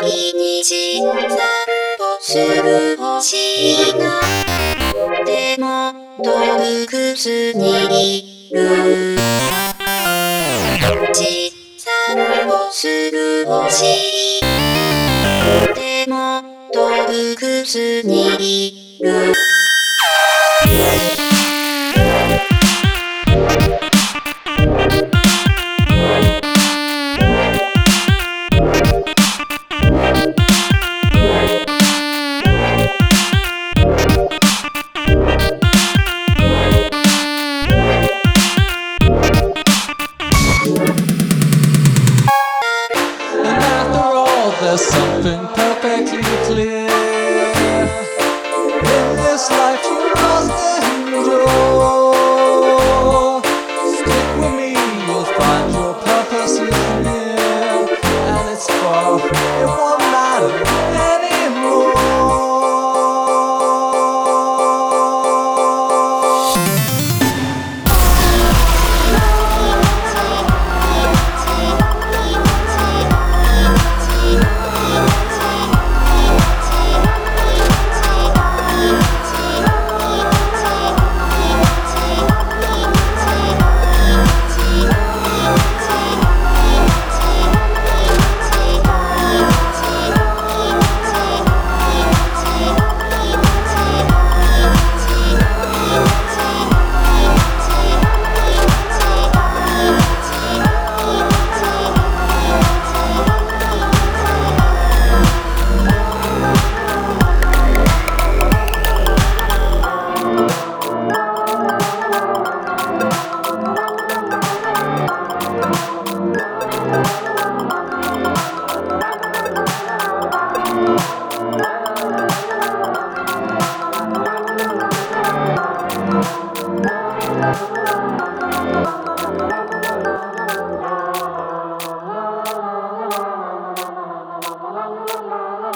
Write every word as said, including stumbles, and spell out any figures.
毎日散歩する星がでも洞窟にいる。散歩する星でも洞窟にいる。 There's something perfectly clear in this life you must endure. Stick with me, you'll find your purpose is near, and it's far, it won't matter anymore. La la la la la la la la la la la la.